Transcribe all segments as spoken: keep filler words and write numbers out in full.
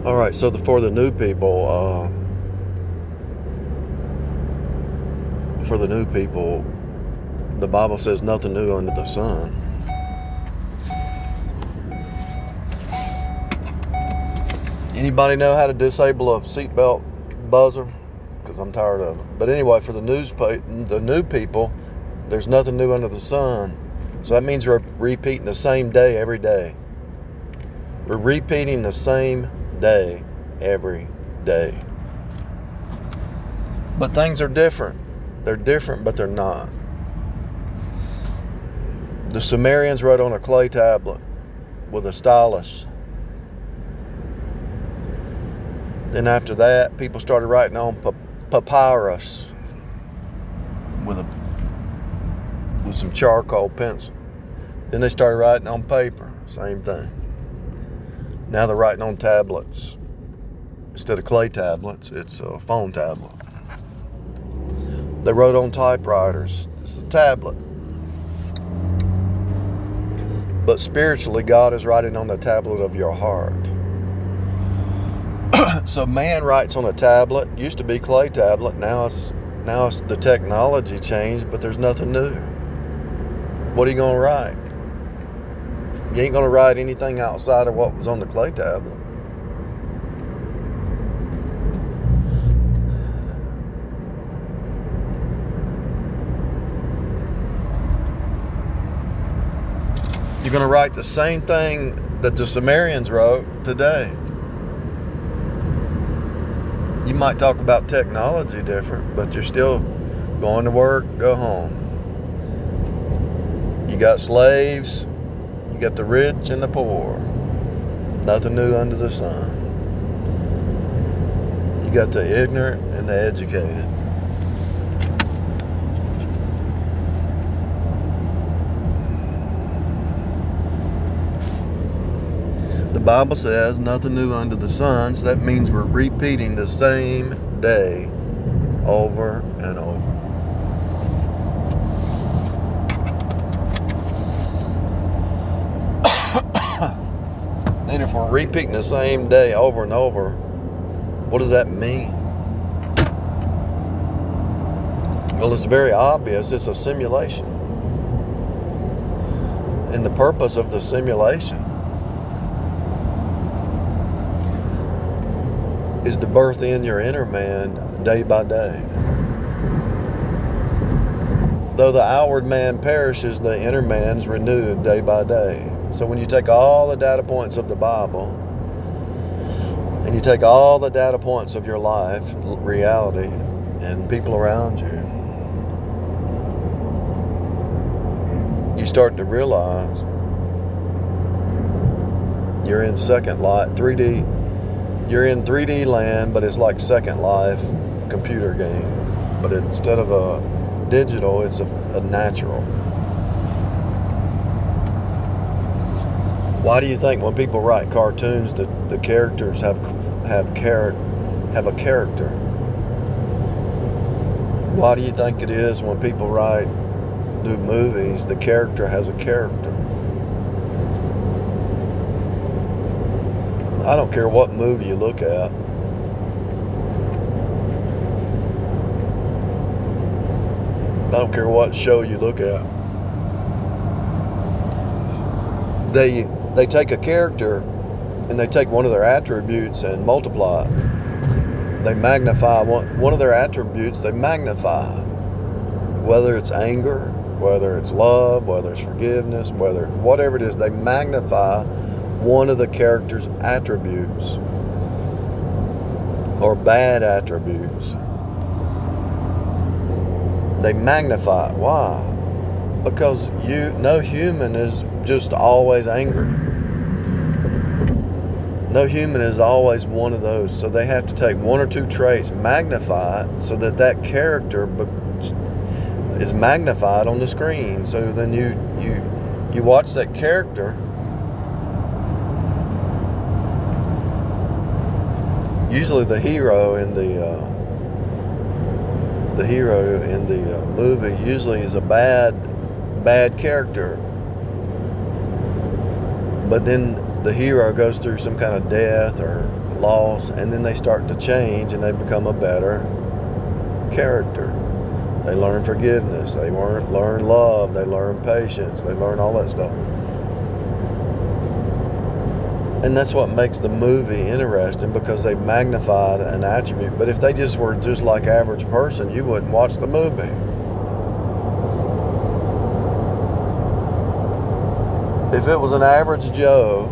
All right, so the, for the new people, uh, for the new people, the Bible says nothing new under the sun. Anybody know how to disable a seatbelt buzzer? Because I'm tired of it. But anyway, for the news, the new people, there's nothing new under the sun. So that means we're repeating the same day every day. We're repeating the same day every day. But things are different. They're different, but they're not. The Sumerians wrote on a clay tablet with a stylus. Then after that, people started writing on papyrus with a with some charcoal pencil. Then they started writing on paper. Same thing. Now they're writing on tablets. Instead of clay tablets, it's a phone tablet. They wrote on typewriters. It's a tablet. But spiritually, God is writing on the tablet of your heart. So man writes on a tablet. Used to be clay tablet. Now it's now it's the technology changed, but there's nothing new. What are you gonna write? You ain't gonna write anything outside of what was on the clay tablet. You're gonna write the same thing that the Sumerians wrote today. You might talk about technology different, but you're still going to work, go home. You got slaves, you got the rich and the poor. Nothing new under the sun. You got the ignorant and the educated. The Bible says nothing new under the sun, so that means we're repeating the same day over and over. And if we're repeating the same day over and over, what does that mean? Well, it's very obvious. It's a simulation. And the purpose of the simulation is to birth in your inner man day by day. Though the outward man perishes, the inner man's renewed day by day. So when you take all the data points of the Bible and you take all the data points of your life, reality, and people around you, you start to realize you're in second life, three D. You're in three D land, but it's like Second Life computer game. But instead of a digital, it's a, a natural. Why do you think when people write cartoons that the characters have have char- have a character? Why do you think it is when people write do movies, the character has a character? I don't care what movie you look at. I don't care what show you look at. They they take a character and they take one of their attributes and multiply it. They magnify one, one of their attributes, they magnify. Whether it's anger, whether it's love, whether it's forgiveness, whether whatever it is, they magnify one of the character's attributes or bad attributes. They magnify it. Why? Because you, no human is just always angry. No human is always one of those. So they have to take one or two traits, magnify it, so that that character is magnified on the screen. So then you you you watch that character. Usually the hero in the uh, the hero in the uh, movie usually is a bad bad character, but then the hero goes through some kind of death or loss, and then they start to change and they become a better character. They learn forgiveness, they learn, learn love, they learn patience, they learn all that stuff. And that's what makes the movie interesting, because they magnified an attribute. But if they just were just like average person, you wouldn't watch the movie. If it was an average Joe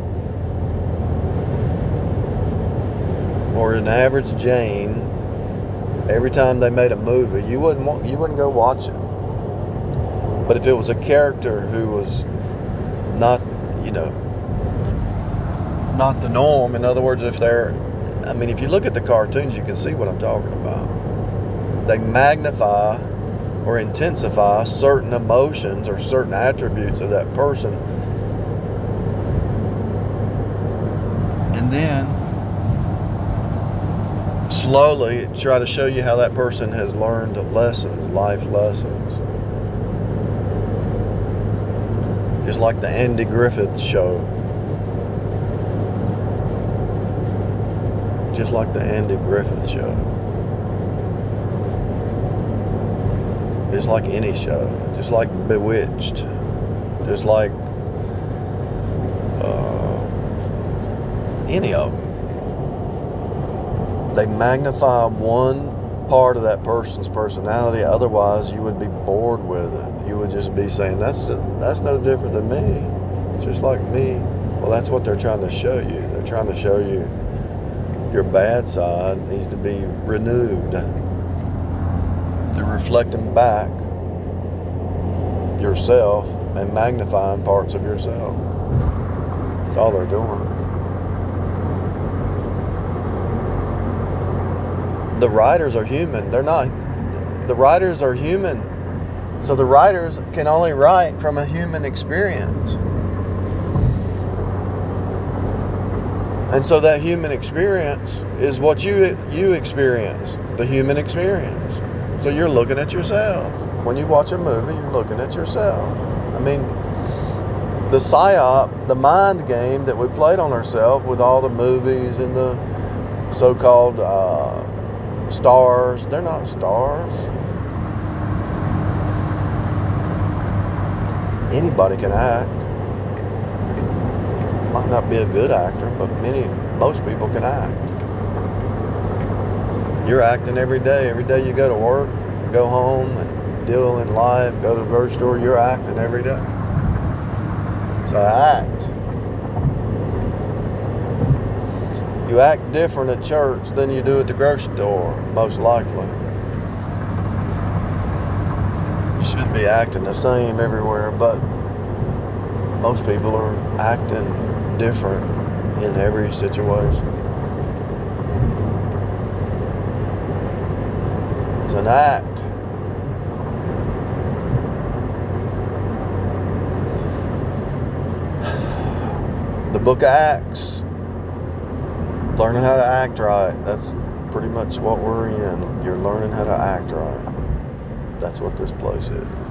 or an average Jane, every time they made a movie, you wouldn't want, you wouldn't go watch it. But if it was a character who was not, you know, not the norm, in other words, if they're, I mean, if you look at the cartoons, you can see what I'm talking about. They magnify or intensify certain emotions or certain attributes of that person, and then slowly try to show you how that person has learned lessons, life lessons. Just like the Andy Griffith Show. Just like the Andy Griffith Show. Just like any show. Just like Bewitched. Just like uh, any of them. They magnify one part of that person's personality. Otherwise, you would be bored with it. You would just be saying, that's that's no different than me. Just like me. Well, that's what they're trying to show you. They're trying to show you your bad side needs to be renewed. They're reflecting back yourself and magnifying parts of yourself. That's all they're doing. The writers are human. They're not. The writers are human. So the writers can only write from a human experience. And so that human experience is what you you experience, the human experience. So you're looking at yourself. When you watch a movie, you're looking at yourself. I mean, the psyop, the mind game that we played on ourselves with all the movies and the so-called uh, stars, they're not stars. Anybody can act. Might not be a good actor, but many, most people can act. You're acting every day. Every day you go to work, go home, and deal in life, go to the grocery store, you're acting every day. So act. You act different at church than you do at the grocery store, most likely. You should be acting the same everywhere, but most people are acting different in every situation. It's an act. The book of Acts, learning how to act right. That's pretty much what we're in. You're learning how to act right. That's what this place is.